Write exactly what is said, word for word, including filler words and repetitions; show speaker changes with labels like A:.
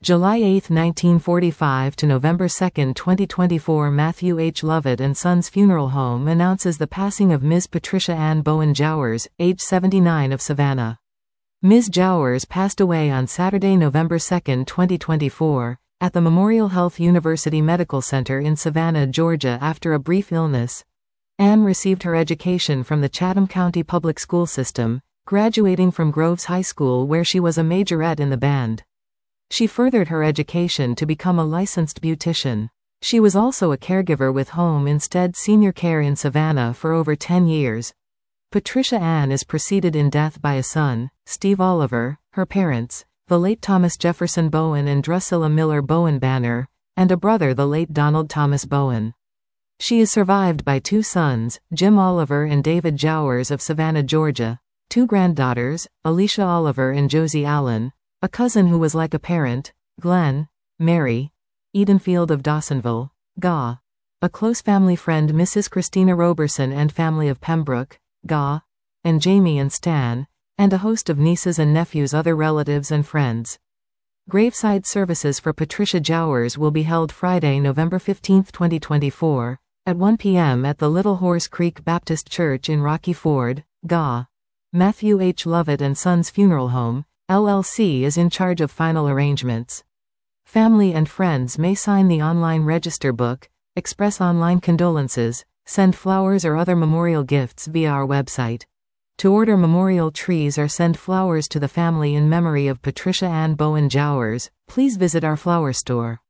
A: July eighth nineteen forty-five to November second twenty twenty-four, Matthew H. Lovett and Sons Funeral Home announces the passing of Miz Patricia Ann Bowen Jowers, age seventy-nine, of Savannah. Miz Jowers passed away on Saturday, November second twenty twenty-four, at the Memorial Health University Medical Center in Savannah, Georgia after a brief illness. Ann received her education from the Chatham County Public School System, graduating from Groves High School where she was a majorette in the band. She furthered her education to become a licensed beautician. She was also a caregiver with Home Instead Senior Care in Savannah for over ten years. Patricia Ann is preceded in death by a son, Steve Oliver, her parents, the late Thomas Jefferson Bowen and Drusilla Miller Bowen Banner, and a brother, the late Donald Thomas Bowen. She is survived by two sons, Jim Oliver and David Jowers of Savannah, Georgia, two granddaughters, Alicia Oliver and Josie Allen, a cousin who was like a parent, Glenn, Mary, Edenfield of Dawsonville, G A, a close family friend, Missus Christina Roberson and family of Pembroke, G A, and Jamie and Stan, and a host of nieces and nephews, other relatives and friends. Graveside services for Patricia Jowers will be held Friday, November fifteenth twenty twenty-four, at one p m at the Little Horse Creek Baptist Church in Rocky Ford, G A. Matthew H. Lovett and Sons Funeral Home, L L C is in charge of final arrangements. Family and friends may sign the online register book, express online condolences, send flowers or other memorial gifts via our website. To order memorial trees or send flowers to the family in memory of Patricia Ann Bowen Jowers, please visit our flower store.